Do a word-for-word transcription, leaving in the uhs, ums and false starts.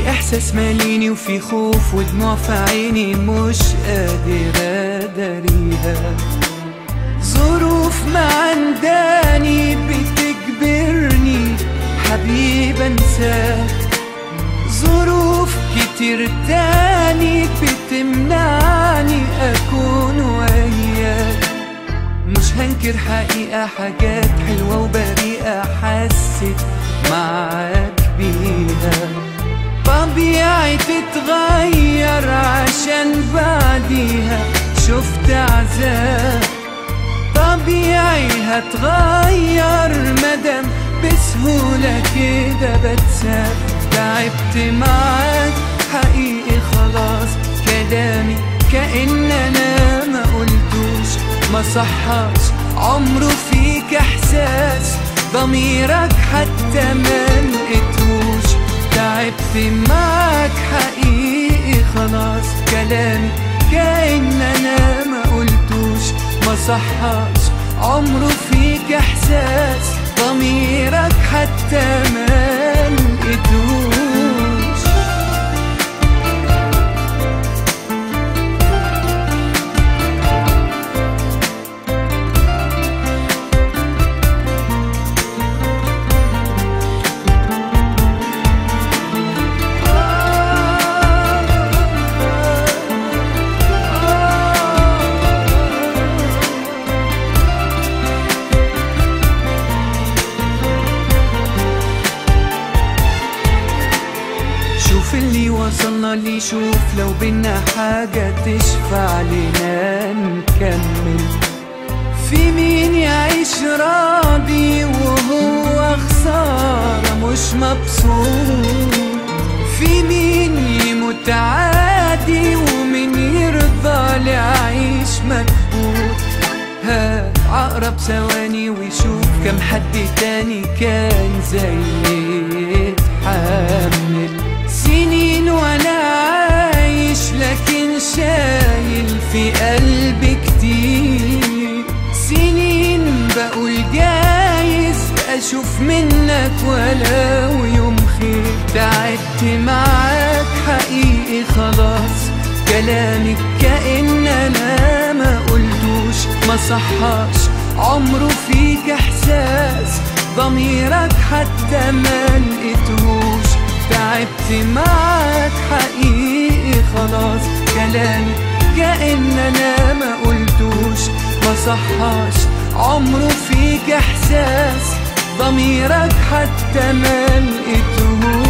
في احساس ماليني وفي خوف ودموع في عيني مش قادر اداريها. ظروف معنداني بتجبرني حبيب انساك، ظروف كتير تاني بتمنعني اكون وياك. مش هنكر حقيقة حاجات حلوة وبريئة حسيت معاك بيها. طبيعي تتغير عشان بعديها شفت عذاب، طبيعي هتغير مدام بسهولة كده بتساب. تعبت معاك حقيقي خلاص، كلامي كأن انا ما قلتوش، ما صحاش عمره فيك احساس، ضميرك حتى ما لقيتوش. تعبت معاك حقيقي خلاص، كلامي كأن انا ما قلتوش، ما صحاش عمره فيك احساس، ضميرك حتى ما لقيتوش. شوف اللي وصلنا لي، شوف لو بينا حاجة تشفع لنا نكمل. في مين يعيش راضي وهو خسارة مش مبسوط؟ في مين يموت عادي ومين يرضى لعيش مكبوت؟ هات عقرب ثواني ويشوف كم حد تاني كان زي يتحمل. سنين وانا عايش لكن شايل في قلبي كتير، سنين بقول جايز اشوف منك ولو يوم خير. تعبت معاك حقيقي خلاص، كلامك كأن انا ما قلتوش، ما صحاش عمره فيك احساس، ضميرك حتى ما لقيتهوش. تعبت معاك حقيقي خلاص، كلامي كأن انا ما قلتوش، ما صحاش عمره فيك احساس، ضميرك حتى ما لقيتهوش.